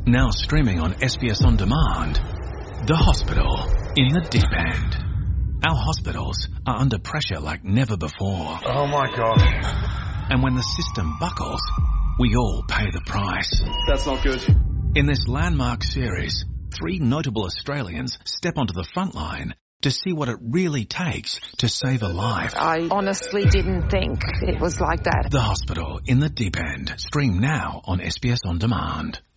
Now streaming on SBS On Demand. The Hospital in the Deep End. Our hospitals are under pressure like never before. Oh my God. And when the system buckles, we all pay the price. That's not good. In this landmark series, 3 notable Australians step onto the front line to see what it really takes to save a life. I honestly didn't think it was like that. The Hospital in the Deep End. Stream now on SBS On Demand.